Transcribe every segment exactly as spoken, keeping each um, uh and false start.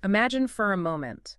Imagine for a moment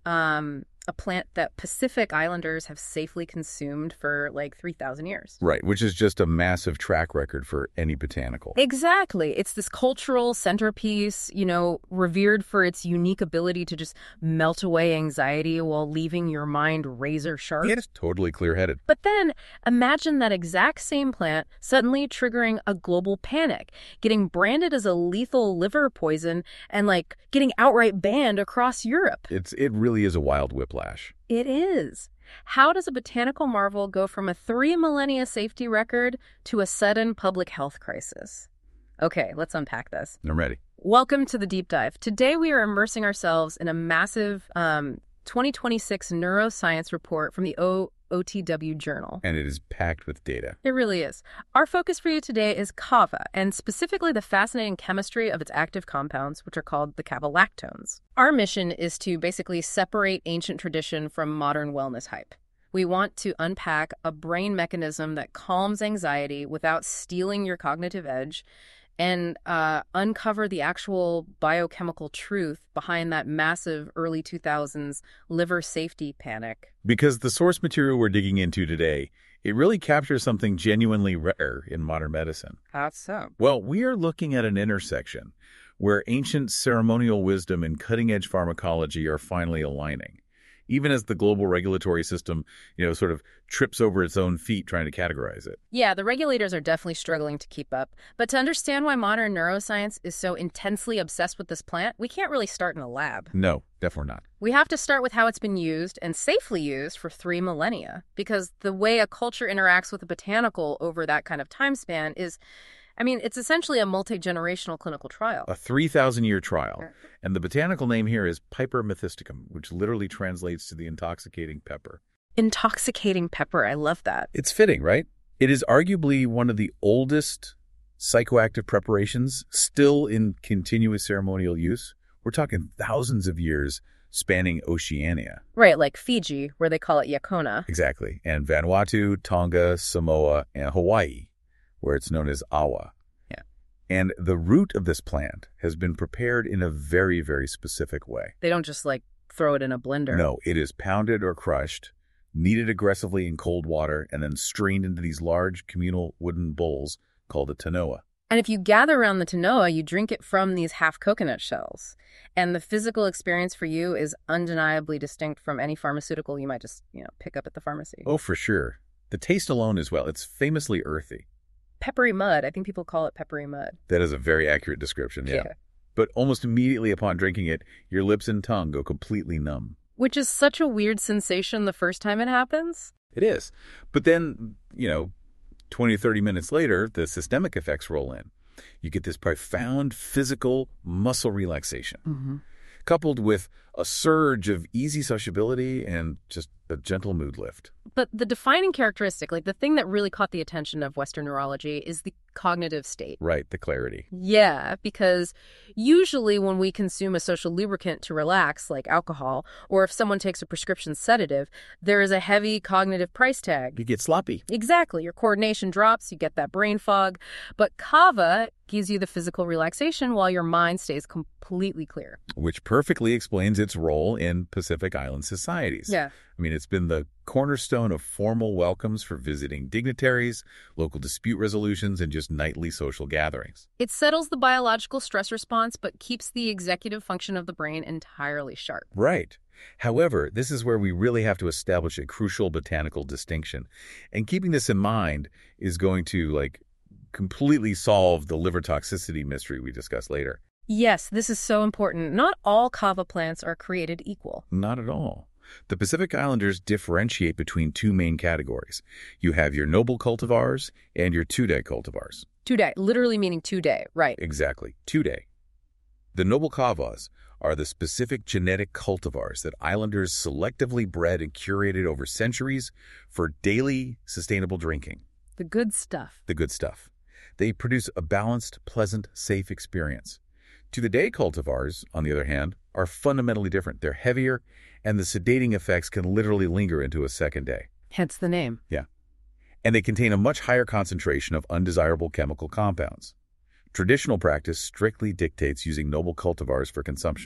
um, a plant that Pacific Islanders have safely consumed for like three thousand years. Right, which is just a massive track record for any botanical. Exactly. It's this cultural centerpiece, you know, revered for its unique ability to just melt away anxiety while leaving your mind razor sharp. It is totally clear-headed. But then imagine that exact same plant suddenly triggering a global panic, getting branded as a lethal liver poison, and like getting outright banned across Europe. It's It really is a wild whiplash. It is. How does a botanical marvel go from a three millennia safety record to a sudden public health crisis? Okay, let's unpack this. I'm ready. Welcome to the deep dive. Today we are immersing ourselves in a massive um, twenty twenty-six neuroscience report from the O T W Journal. And it is packed with data. It really is. Our focus for you today is kava, and specifically the fascinating chemistry of its active compounds, which are called the kavalactones. Our mission is to basically separate ancient tradition from modern wellness hype. We want to unpack a brain mechanism that calms anxiety without stealing your cognitive edge, and uh, uncover the actual biochemical truth behind that massive early two thousands liver safety panic. Because the source material we're digging into today, it really captures something genuinely rare in modern medicine. How so? Well, we are looking at an intersection where ancient ceremonial wisdom and cutting-edge pharmacology are finally aligning, even as the global regulatory system, you know, sort of trips over its own feet trying to categorize it. Yeah, the regulators are definitely struggling to keep up. But to understand why modern neuroscience is so intensely obsessed with this plant, we can't really start in a lab. No, definitely not. We have to start with how it's been used and safely used for three millennia, because the way a culture interacts with a botanical over that kind of time span is, I mean, it's essentially a multi-generational clinical trial. A three thousand year trial. And the botanical name here is Piper methysticum, which literally translates to the intoxicating pepper. Intoxicating pepper. I love that. It's fitting, right? It is arguably one of the oldest psychoactive preparations still in continuous ceremonial use. We're talking thousands of years spanning Oceania. Right, like Fiji, where they call it Yakona. Exactly. And Vanuatu, Tonga, Samoa, and Hawaii, where it's known as awa. Yeah. And the root of this plant has been prepared in a very, very specific way. They don't just, like, throw it in a blender. No, it is pounded or crushed, kneaded aggressively in cold water, and then strained into these large communal wooden bowls called a tanoa. And if you gather around the tanoa, you drink it from these half coconut shells. And the physical experience for you is undeniably distinct from any pharmaceutical you might just, you know, pick up at the pharmacy. Oh, for sure. The taste alone as well. It's famously earthy. Peppery mud. I think people call it peppery mud. That is a very accurate description, yeah. Yeah. But almost immediately upon drinking it, your lips and tongue go completely numb. Which is such a weird sensation the first time it happens. It is. But then, you know, twenty to thirty minutes later, the systemic effects roll in. You get this profound physical muscle relaxation, Mm-hmm. coupled with a surge of easy sociability and just a gentle mood lift. But the defining characteristic, like the thing that really caught the attention of Western neurology, is the cognitive state. Right, the clarity. Yeah, because usually when we consume a social lubricant to relax, like alcohol, or if someone takes a prescription sedative, there is a heavy cognitive price tag. You get sloppy. Exactly. Your coordination drops, you get that brain fog. But kava gives you the physical relaxation while your mind stays completely clear. Which perfectly explains its role in Pacific Island societies. Yeah. I mean, it's been the cornerstone of formal welcomes for visiting dignitaries, local dispute resolutions, and just nightly social gatherings. It settles the biological stress response, but keeps the executive function of the brain entirely sharp. Right. However, this is where we really have to establish a crucial botanical distinction. And keeping this in mind is going to, like, completely solve the liver toxicity mystery we discuss later. Yes, this is so important. Not all kava plants are created equal. Not at all. The Pacific Islanders differentiate between two main categories. You have your noble cultivars and your two-day cultivars. Two-day, literally meaning two-day, right. Exactly, two-day. The noble kavas are the specific genetic cultivars that islanders selectively bred and curated over centuries for daily sustainable drinking. The good stuff. The good stuff. They produce a balanced, pleasant, safe experience. To-the-day cultivars, on the other hand, are fundamentally different. They're heavier, and the sedating effects can literally linger into a second day. Hence the name. Yeah. And they contain a much higher concentration of undesirable chemical compounds. Traditional practice strictly dictates using noble cultivars for consumption.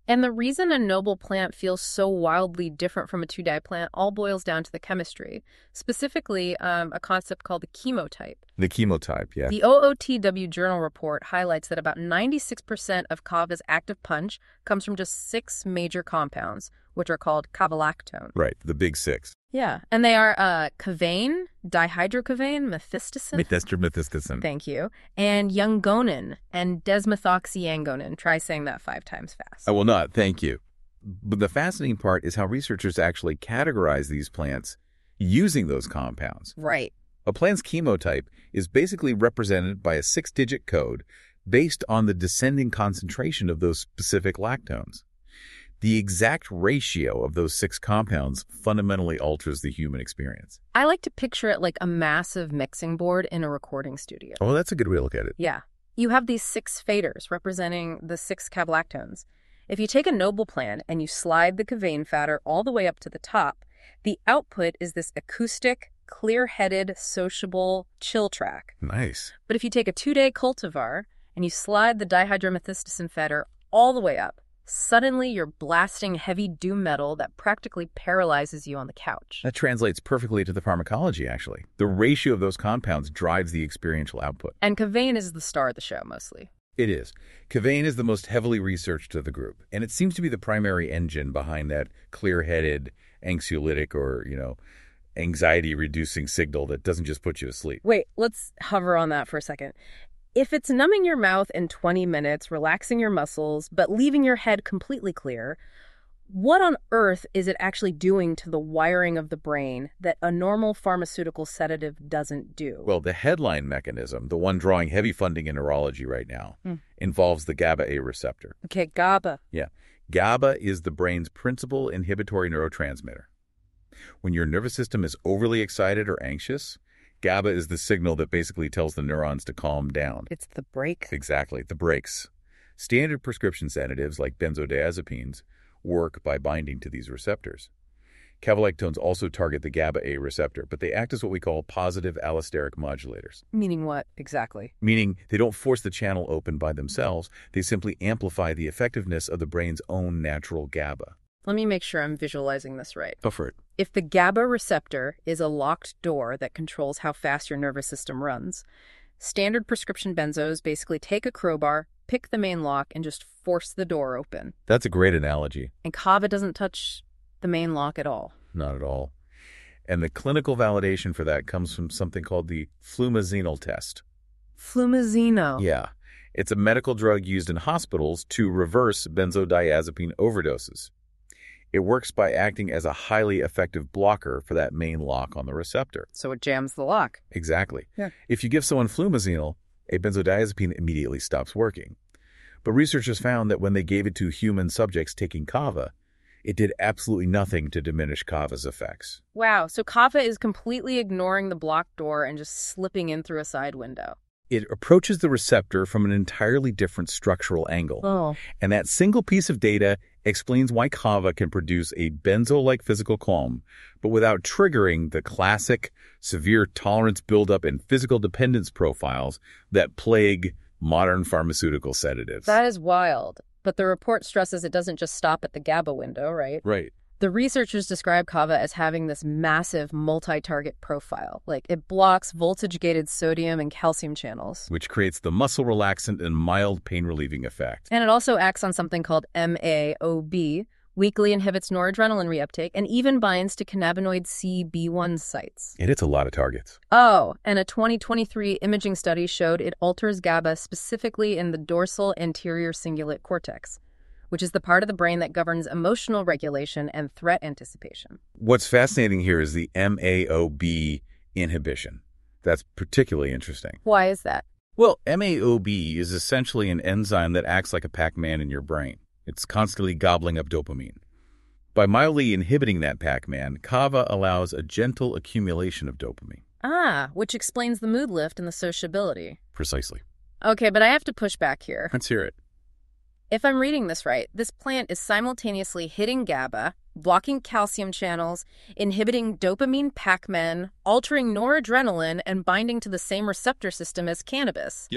And the reason a noble plant feels so wildly different from a two-day plant all boils down to the chemistry, specifically um, a concept called the chemotype. The chemotype, yeah. The O O T W journal report highlights that about ninety-six percent of kava's active punch comes from just six major compounds, which are called kavalactone. Right, the big six. Yeah, and they are uh, kavain, dihydrokavain, methysticin. Methester methysticin. Thank you. And yangonin and desmethoxyangonin. Try saying that five times fast. I will not, thank you. But the fascinating part is how researchers actually categorize these plants using those compounds. Right. A plant's chemotype is basically represented by a six-digit code based on the descending concentration of those specific lactones. The exact ratio of those six compounds fundamentally alters the human experience. I like to picture it like a massive mixing board in a recording studio. Oh, that's a good way to look at it. Yeah. You have these six faders representing the six cavalactones. If you take a noble plant and you slide the kavain fader all the way up to the top, the output is this acoustic, clear-headed, sociable chill track. Nice. But if you take a two-day cultivar and you slide the dihydromethysticin fader all the way up, suddenly you're blasting heavy doom metal that practically paralyzes you on the couch. That translates perfectly to the pharmacology, actually. The ratio of those compounds drives the experiential output. And kavain is the star of the show, mostly. It is. Kavain is the most heavily researched of the group, and it seems to be the primary engine behind that clear-headed, anxiolytic, or, you know, anxiety-reducing signal that doesn't just put you to sleep. Wait, let's hover on that for a second. If it's numbing your mouth in twenty minutes, relaxing your muscles, but leaving your head completely clear, what on earth is it actually doing to the wiring of the brain that a normal pharmaceutical sedative doesn't do? Well, the headline mechanism, the one drawing heavy funding in neurology right now, Mm. involves the GABA A receptor. Okay, GABA. Yeah. GABA is the brain's principal inhibitory neurotransmitter. When your nervous system is overly excited or anxious, GABA is the signal that basically tells the neurons to calm down. It's the brake. Exactly, the brakes. Standard prescription sedatives like benzodiazepines work by binding to these receptors. Cavalactones also target the GABA A receptor, but they act as what we call positive allosteric modulators. Meaning what exactly? Meaning they don't force the channel open by themselves, they simply amplify the effectiveness of the brain's own natural GABA. Let me make sure I'm visualizing this right. Go for it. If the GABA receptor is a locked door that controls how fast your nervous system runs, standard prescription benzos basically take a crowbar, pick the main lock, and just force the door open. That's a great analogy. And kava doesn't touch the main lock at all. Not at all. And the clinical validation for that comes from something called the flumazenol test. Flumazino. Yeah. It's a medical drug used in hospitals to reverse benzodiazepine overdoses. It works by acting as a highly effective blocker for that main lock on the receptor. So it jams the lock. Exactly. Yeah. If you give someone flumazenol, a benzodiazepine immediately stops working. But researchers found that when they gave it to human subjects taking kava, it did absolutely nothing to diminish kava's effects. Wow, so kava is completely ignoring the blocked door and just slipping in through a side window. It approaches the receptor from an entirely different structural angle. Oh. And that single piece of data explains why kava can produce a benzo-like physical calm, but without triggering the classic severe tolerance buildup and physical dependence profiles that plague modern pharmaceutical sedatives. That is wild. But the report stresses it doesn't just stop at the GABA window, right? Right. The researchers describe kava as having this massive multi-target profile. Like, it blocks voltage-gated sodium and calcium channels. Which creates the muscle relaxant and mild pain-relieving effect. And it also acts on something called M A O B, weakly inhibits noradrenaline reuptake, and even binds to cannabinoid C B one sites. It hits a lot of targets. Oh, and a twenty twenty-three imaging study showed it alters GABA specifically in the dorsal anterior cingulate cortex, which is the part of the brain that governs emotional regulation and threat anticipation. What's fascinating here is the M A O B inhibition. That's particularly interesting. Why is that? Well, M A O B is essentially an enzyme that acts like a Pac-Man in your brain. It's constantly gobbling up dopamine. By mildly inhibiting that Pac-Man, kava allows a gentle accumulation of dopamine. Ah, which explains the mood lift and the sociability. Precisely. Okay, but I have to push back here. Let's hear it. If I'm reading this right, this plant is simultaneously hitting GABA, blocking calcium channels, inhibiting dopamine Pac-Man, altering noradrenaline, and binding to the same receptor system as cannabis. Yep.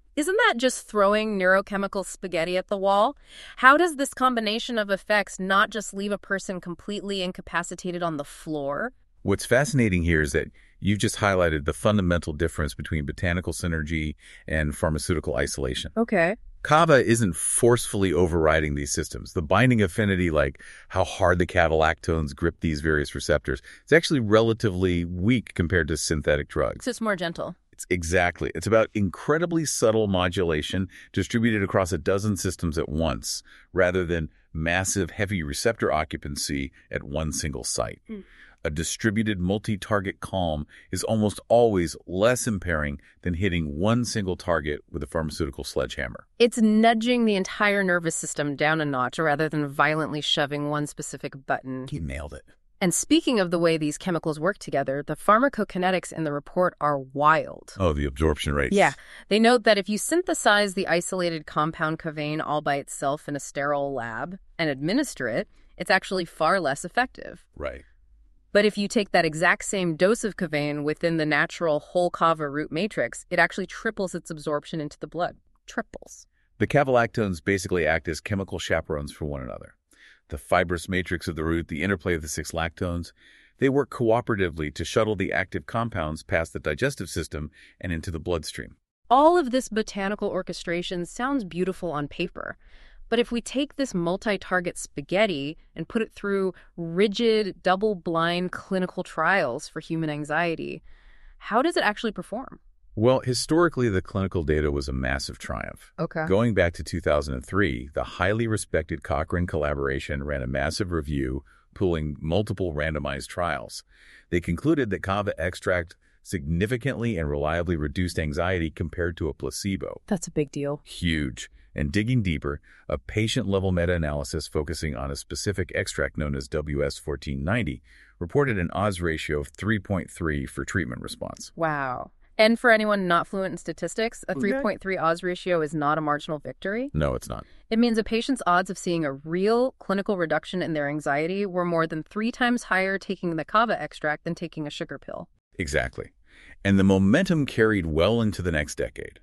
Isn't that just throwing neurochemical spaghetti at the wall? How does this combination of effects not just leave a person completely incapacitated on the floor? What's fascinating here is that you've just highlighted the fundamental difference between botanical synergy and pharmaceutical isolation. Okay. Kava isn't forcefully overriding these systems. The binding affinity, like how hard the cavalactones grip these various receptors, is actually relatively weak compared to synthetic drugs. So it's more gentle. It's exactly. It's about incredibly subtle modulation distributed across a dozen systems at once, rather than massive, heavy receptor occupancy at one single site. Mm. A distributed multi-target calm is almost always less impairing than hitting one single target with a pharmaceutical sledgehammer. It's nudging the entire nervous system down a notch rather than violently shoving one specific button. You nailed it. And speaking of the way these chemicals work together, the pharmacokinetics in the report are wild. Oh, the absorption rates. Yeah. They note that if you synthesize the isolated compound kavain all by itself in a sterile lab and administer it, it's actually far less effective. Right. But if you take that exact same dose of kavain within the natural whole kava root matrix, it actually triples its absorption into the blood. Triples. The cavalactones basically act as chemical chaperones for one another. The fibrous matrix of the root, the interplay of the six lactones, they work cooperatively to shuttle the active compounds past the digestive system and into the bloodstream. All of this botanical orchestration sounds beautiful on paper. But if we take this multi-target spaghetti and put it through rigid, double-blind clinical trials for human anxiety, how does it actually perform? Well, historically, the clinical data was a massive triumph. Okay. Going back to two thousand three, the highly respected Cochrane collaboration ran a massive review pooling multiple randomized trials. They concluded that kava extract significantly and reliably reduced anxiety compared to a placebo. That's a big deal. Huge. And digging deeper, a patient-level meta-analysis focusing on a specific extract known as W S fourteen ninety reported an odds ratio of three point three for treatment response. Wow. And for anyone not fluent in statistics, a Okay. three point three odds ratio is not a marginal victory. No, it's not. It means a patient's odds of seeing a real clinical reduction in their anxiety were more than three times higher taking the kava extract than taking a sugar pill. Exactly. And the momentum carried well into the next decade.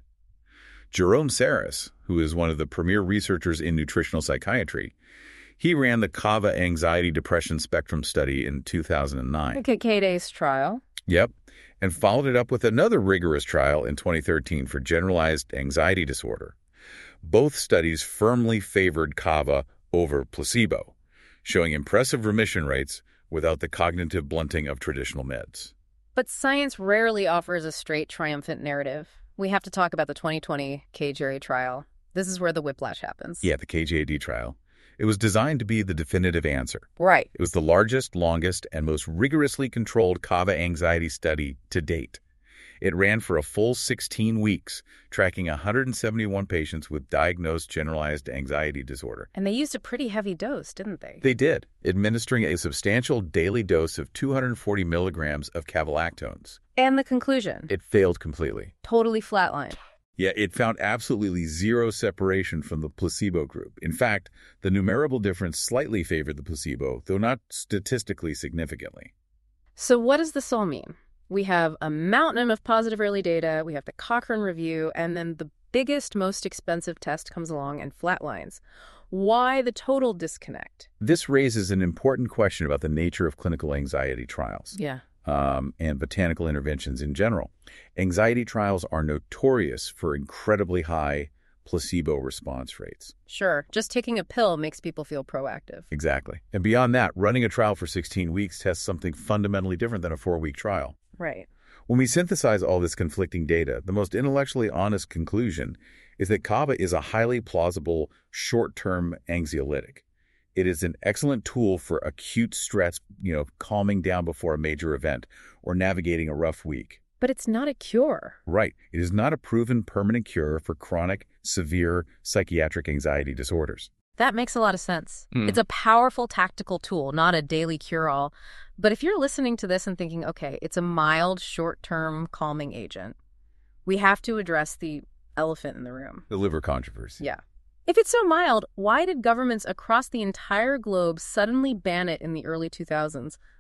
Jerome Saris, who is one of the premier researchers in nutritional psychiatry, he ran the Kava Anxiety Depression Spectrum Study in two thousand nine. Okay, K-Day's trial. Yep, and followed it up with another rigorous trial in twenty thirteen for generalized anxiety disorder. Both studies firmly favored Kava over placebo, showing impressive remission rates without the cognitive blunting of traditional meds. But science rarely offers a straight triumphant narrative. We have to talk about the twenty twenty K J A trial. This is where the whiplash happens. Yeah, the K J A D trial. It was designed to be the definitive answer. Right. It was the largest, longest, and most rigorously controlled kava anxiety study to date. It ran for a full sixteen weeks, tracking one hundred seventy-one patients with diagnosed generalized anxiety disorder. And they used a pretty heavy dose, didn't they? They did, administering a substantial daily dose of two hundred forty milligrams of cavalactones. And the conclusion? It failed completely. Totally flatlined. Yeah, it found absolutely zero separation from the placebo group. In fact, the numerical difference slightly favored the placebo, though not statistically significantly. So what does this all mean? We have a mountain of positive early data, we have the Cochrane review, and then the biggest, most expensive test comes along and flatlines. Why the total disconnect? This raises an important question about the nature of clinical anxiety trials. Yeah. Um, and botanical interventions in general. Anxiety trials are notorious for incredibly high placebo response rates. Sure. Just taking a pill makes people feel proactive. Exactly. And beyond that, running a trial for sixteen weeks tests something fundamentally different than a four-week trial. Right. When we synthesize all this conflicting data, the most intellectually honest conclusion is that kava is a highly plausible short-term anxiolytic. It is an excellent tool for acute stress, you know, calming down before a major event or navigating a rough week. But it's not a cure. Right. It is not a proven permanent cure for chronic, severe psychiatric anxiety disorders. That makes a lot of sense. Mm. It's a powerful tactical tool, not a daily cure-all. But if you're listening to this and thinking, okay, it's a mild, short-term calming agent, we have to address the elephant in the room. The liver controversy. Yeah. If it's so mild, why did governments across the entire globe suddenly ban it in the early two thousands,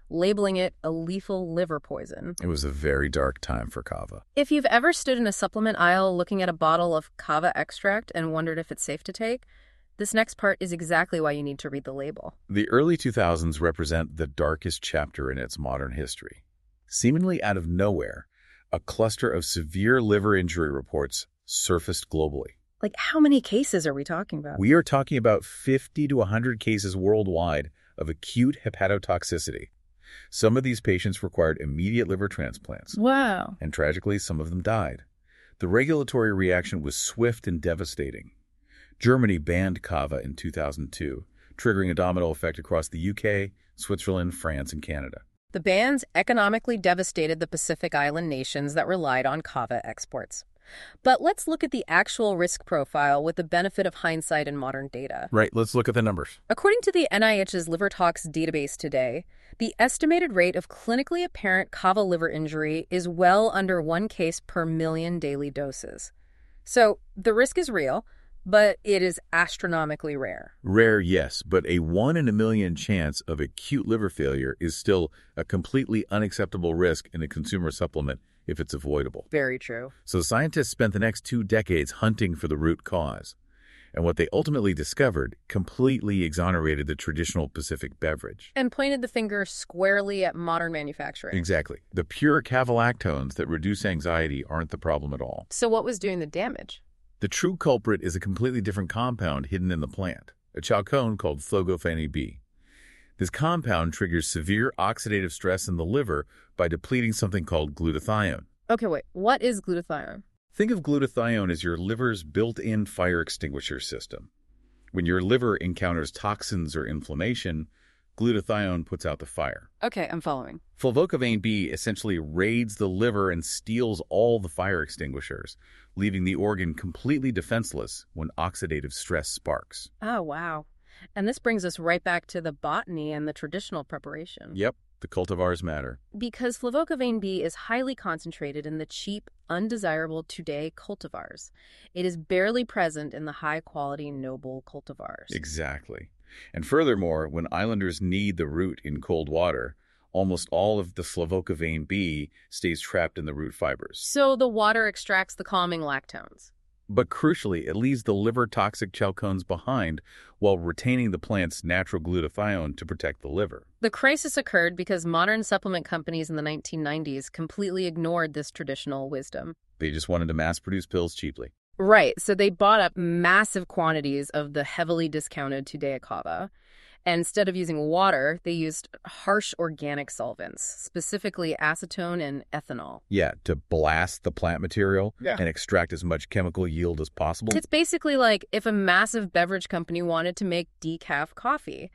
labeling it a lethal liver poison. It was a very dark time for kava. If you've ever stood in a supplement aisle looking at a bottle of kava extract and wondered if it's safe to take, this next part is exactly why you need to read the label. The early two thousands represent the darkest chapter in its modern history. Seemingly out of nowhere, a cluster of severe liver injury reports surfaced globally. Like, how many cases are we talking about? We are talking about fifty to one hundred cases worldwide of acute hepatotoxicity. Some of these patients required immediate liver transplants. Wow. And tragically, some of them died. The regulatory reaction was swift and devastating. Germany banned kava in two thousand two, triggering a domino effect across the U K, Switzerland, France, and Canada. The bans economically devastated the Pacific Island nations that relied on kava exports. But let's look at the actual risk profile with the benefit of hindsight and modern data. Right, let's look at the numbers. According to the N I H's Liver Tox database today, the estimated rate of clinically apparent kava liver injury is well under one case per million daily doses. So the risk is real, but it is astronomically rare. Rare, yes, but a one in a million chance of acute liver failure is still a completely unacceptable risk in a consumer supplement if it's avoidable. Very true. So scientists spent the next two decades hunting for the root cause. And what they ultimately discovered completely exonerated the traditional Pacific beverage. And pointed the finger squarely at modern manufacturing. Exactly. The pure cavalactones that reduce anxiety aren't the problem at all. So what was doing the damage? The true culprit is a completely different compound hidden in the plant, a chalcone called phlogophane B. This compound triggers severe oxidative stress in the liver by depleting something called glutathione. Okay, wait. What is glutathione? Think of glutathione as your liver's built-in fire extinguisher system. When your liver encounters toxins or inflammation, glutathione puts out the fire. Okay, I'm following. Phlogophane B essentially raids the liver and steals all the fire extinguishers, leaving the organ completely defenseless when oxidative stress sparks. Oh, wow. And this brings us right back to the botany and the traditional preparation. Yep, the cultivars matter. Because flavonoid B is highly concentrated in the cheap, undesirable today cultivars. It is barely present in the high-quality, noble cultivars. Exactly. And furthermore, when islanders need the root in cold water, almost all of the flavonoid B stays trapped in the root fibers. So the water extracts the calming lactones. But crucially, it leaves the liver-toxic chalcones behind while retaining the plant's natural glutathione to protect the liver. The crisis occurred because modern supplement companies in the nineteen nineties completely ignored this traditional wisdom. They just wanted to mass-produce pills cheaply. Right, so they bought up massive quantities of the heavily discounted Tudea kava. And instead of using water, they used harsh organic solvents, specifically acetone and ethanol. Yeah, to blast the plant material yeah. and extract as much chemical yield as possible. It's basically like if a massive beverage company wanted to make decaf coffee.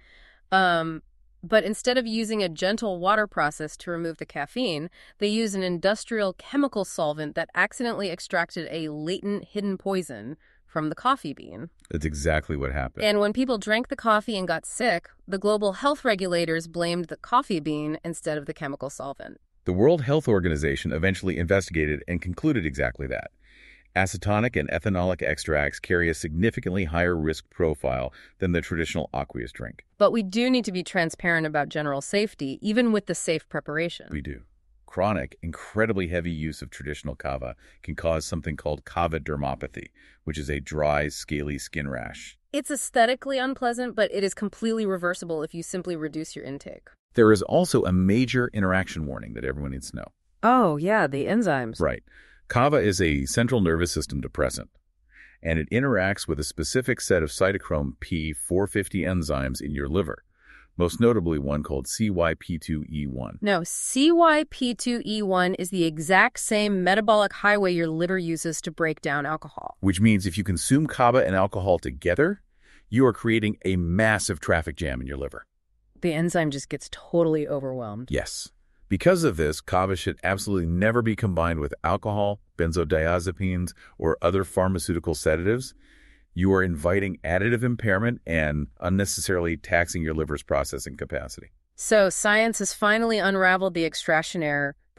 Um, but instead of using a gentle water process to remove the caffeine, they used an industrial chemical solvent that accidentally extracted a latent hidden poison from the coffee bean. That's exactly what happened. And when people drank the coffee and got sick, the global health regulators blamed the coffee bean instead of the chemical solvent. The World Health Organization eventually investigated and concluded exactly that. Acetonic and ethanolic extracts carry a significantly higher risk profile than the traditional aqueous drink. But we do need to be transparent about general safety, even with the safe preparation. We do. Chronic, incredibly heavy use of traditional kava can cause something called kava dermopathy, which is a dry, scaly skin rash. It's aesthetically unpleasant, but it is completely reversible if you simply reduce your intake. There is also a major interaction warning that everyone needs to know. Oh, yeah, the enzymes. Right. Kava is a central nervous system depressant, and it interacts with a specific set of cytochrome P four fifty enzymes in your liver. Most notably one called C Y P two E one. No, C Y P two E one is the exact same metabolic highway your liver uses to break down alcohol. Which means if you consume kava and alcohol together, you are creating a massive traffic jam in your liver. The enzyme just gets totally overwhelmed. Yes. Because of this, kava should absolutely never be combined with alcohol, benzodiazepines, or other pharmaceutical sedatives. You are inviting additive impairment and unnecessarily taxing your liver's processing capacity. So science has finally unraveled the extractionaire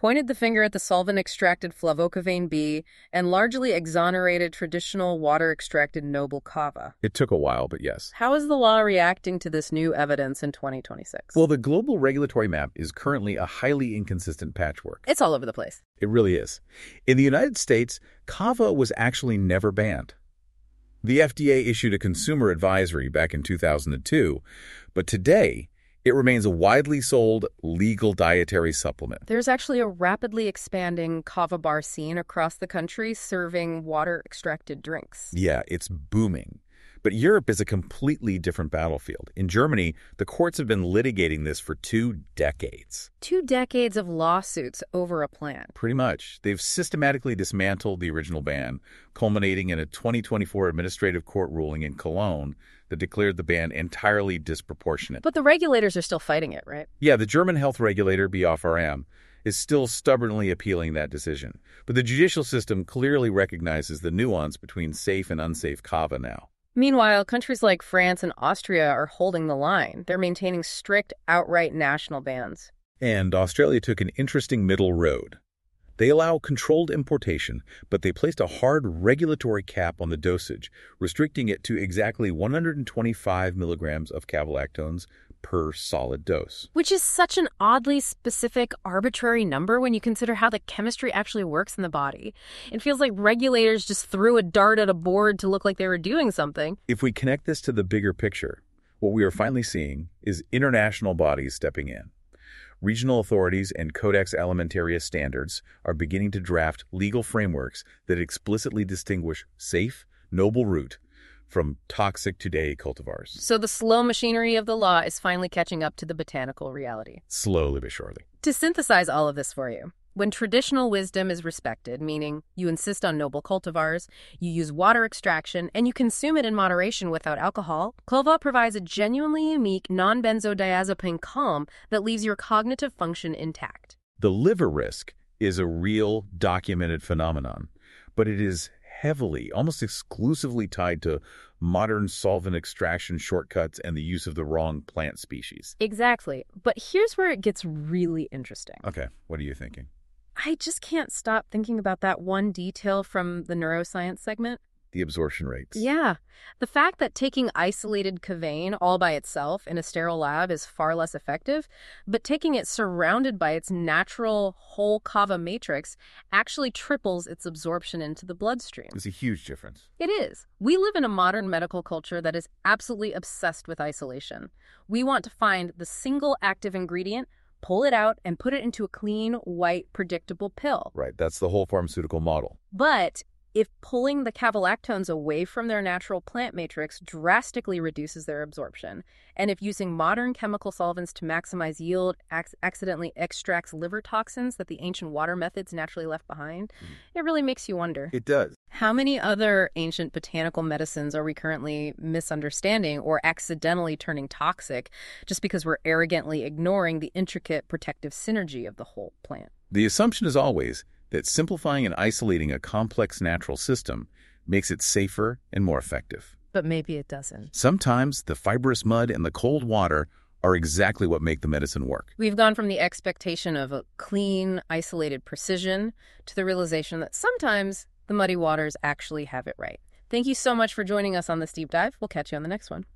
pointed the finger at the solvent-extracted flavocavane B, and largely exonerated traditional water-extracted noble kava. It took a while, but yes. How is the law reacting to this new evidence in twenty twenty-six? Well, the global regulatory map is currently a highly inconsistent patchwork. It's all over the place. It really is. In the United States, kava was actually never banned. The F D A issued a consumer advisory back in two thousand two, but today it remains a widely sold legal dietary supplement. There's actually a rapidly expanding kava bar scene across the country serving water-extracted drinks. Yeah, it's booming. But Europe is a completely different battlefield. In Germany, the courts have been litigating this for two decades. Two decades of lawsuits over a plant. Pretty much. They've systematically dismantled the original ban, culminating in a twenty twenty-four administrative court ruling in Cologne that declared the ban entirely disproportionate. But the regulators are still fighting it, right? Yeah, the German health regulator, B F R M, is still stubbornly appealing that decision. But the judicial system clearly recognizes the nuance between safe and unsafe kava now. Meanwhile, countries like France and Austria are holding the line. They're maintaining strict, outright national bans. And Australia took an interesting middle road. They allow controlled importation, but they placed a hard regulatory cap on the dosage, restricting it to exactly one hundred twenty-five milligrams of cavalactones per solid dose. Which is such an oddly specific, arbitrary number when you consider how the chemistry actually works in the body. It feels like regulators just threw a dart at a board to look like they were doing something. If we connect this to the bigger picture, what we are finally seeing is international bodies stepping in. Regional authorities and Codex Alimentarius standards are beginning to draft legal frameworks that explicitly distinguish safe, noble root from toxic today cultivars. So the slow machinery of the law is finally catching up to the botanical reality. Slowly but surely. To synthesize all of this for you, when traditional wisdom is respected, meaning you insist on noble cultivars, you use water extraction, and you consume it in moderation without alcohol, Clova provides a genuinely unique non-benzodiazepine calm that leaves your cognitive function intact. The liver risk is a real documented phenomenon, but it is heavily, almost exclusively tied to modern solvent extraction shortcuts and the use of the wrong plant species. Exactly. But here's where it gets really interesting. Okay, what are you thinking? I just can't stop thinking about that one detail from the neuroscience segment. The absorption rates. Yeah. The fact that taking isolated kavain all by itself in a sterile lab is far less effective, but taking it surrounded by its natural whole kava matrix actually triples its absorption into the bloodstream. It's a huge difference. It is. We live in a modern medical culture that is absolutely obsessed with isolation. We want to find the single active ingredient, pull it out, and put it into a clean, white, predictable pill. Right. That's the whole pharmaceutical model. But if pulling the cavalactones away from their natural plant matrix drastically reduces their absorption, and if using modern chemical solvents to maximize yield ac- accidentally extracts liver toxins that the ancient water methods naturally left behind, mm. it really makes you wonder. It does. How many other ancient botanical medicines are we currently misunderstanding or accidentally turning toxic just because we're arrogantly ignoring the intricate protective synergy of the whole plant? The assumption is always that simplifying and isolating a complex natural system makes it safer and more effective. But maybe it doesn't. Sometimes the fibrous mud and the cold water are exactly what make the medicine work. We've gone from the expectation of a clean, isolated precision to the realization that sometimes the muddy waters actually have it right. Thank you so much for joining us on this deep dive. We'll catch you on the next one.